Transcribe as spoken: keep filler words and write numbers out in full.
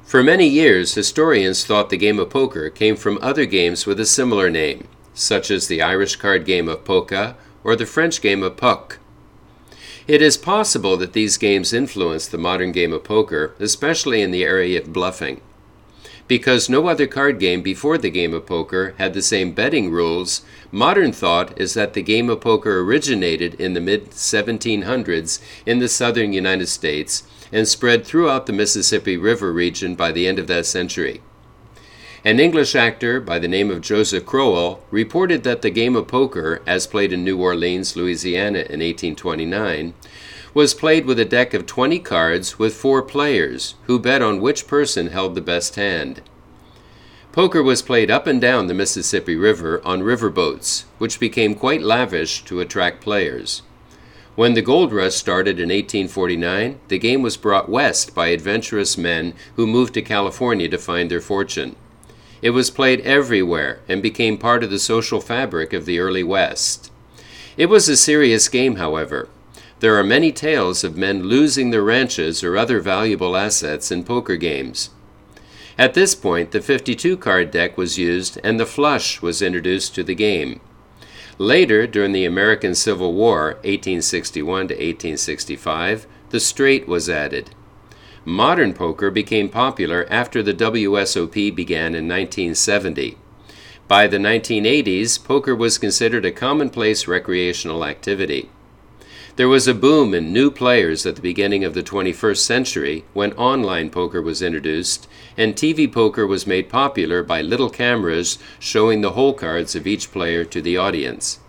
For many years, historians thought the game of poker came from other games with a similar name, such as the Irish card game of polka or the French game of puck. It is possible that these games influenced the modern game of poker, especially in the area of bluffing. Because no other card game before the game of poker had the same betting rules, modern thought is that the game of poker originated in the mid seventeen hundreds in the southern United States and spread throughout the Mississippi River region by the end of that century. An English actor by the name of Joseph Crowell reported that the game of poker, as played in New Orleans, Louisiana in eighteen twenty-nine, was played with a deck of twenty cards with four players, who bet on which person held the best hand. Poker was played up and down the Mississippi River on riverboats, which became quite lavish to attract players. When the gold rush started in eighteen forty-nine, the game was brought west by adventurous men who moved to California to find their fortune. It was played everywhere and became part of the social fabric of the early West. It was a serious game, however. There are many tales of men losing their ranches or other valuable assets in poker games. At this point, the fifty-two card deck was used and the flush was introduced to the game. Later, during the American Civil War, eighteen sixty-one to eighteen sixty-five, the straight was added. Modern poker became popular after the W S O P began in nineteen seventy. By the nineteen eighties, poker was considered a commonplace recreational activity. There was a boom in new players at the beginning of the twenty-first century when online poker was introduced, and T V poker was made popular by little cameras showing the hole cards of each player to the audience.